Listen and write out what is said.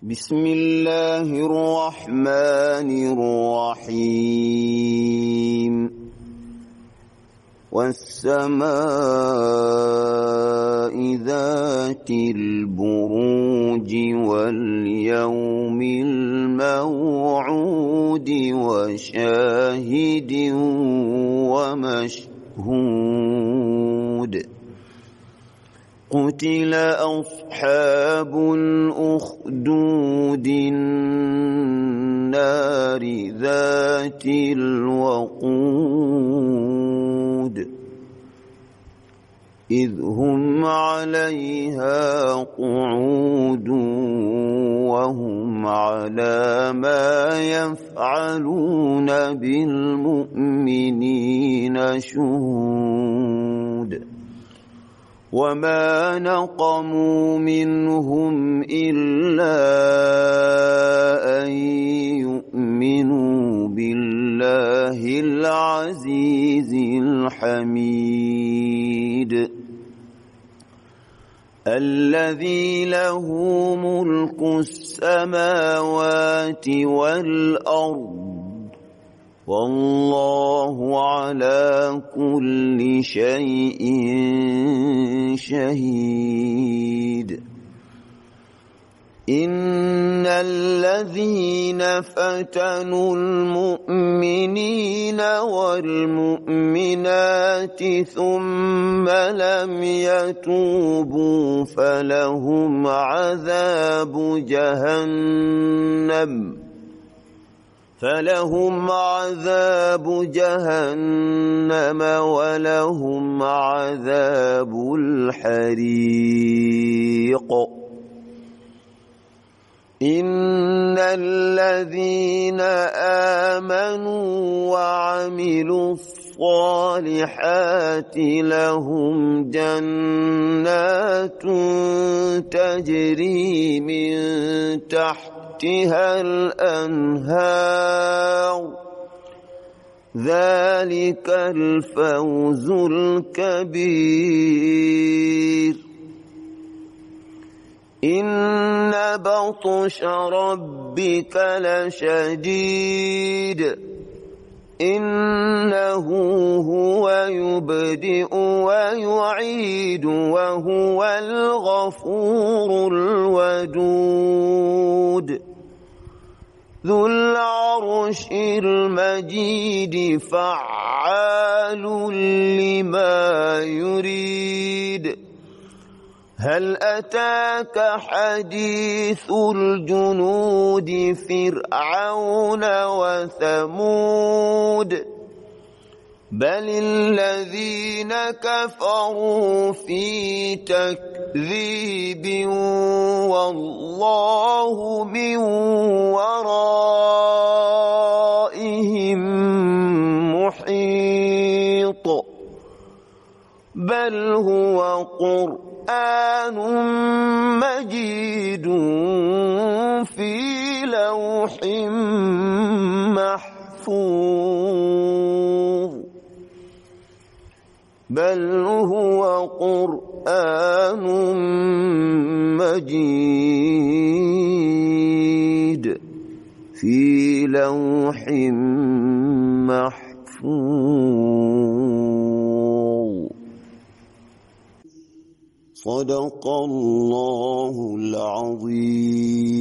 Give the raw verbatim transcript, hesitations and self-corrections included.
بسم الله الرحمن الرحيم والسماء ذات البروج واليوم الموعود وشاهد ومشهود قتل أصحاب الأخدود النار ذات الوقود إذ هم عليها قعود وهم على ما يفعلون بالمؤمنين شهود وما نقموا منهم إلا أن يؤمنوا بالله العزيز الحميد الذي له ملك السماوات والأرض والله على كل شيء شهيد إن الذين فتنوا المؤمنين والمؤمنات ثم لم يتوبوا فلهم عذاب جهنم فلهم عذاب جهنم ولهم عذاب الحريق إن الذين آمنوا وعملوا الصالحات لهم جنات تجري من تحت تحتها الأنهار ذلك الفوز الكبير إن بطش ربك لشديد إنه هو يبدئ ويعيد وهو الغفور الودود ذو العرش المجيد فعال لما يريد هل أتاك حديث الجنود فرعون وثمود بل الذين كفروا في تكذيب والله من ورائهم محيط بل هو قرآن مجيد في لوح محفوظ بل هو قرآن مجيد في لوح محفوظ صدق الله العظيم.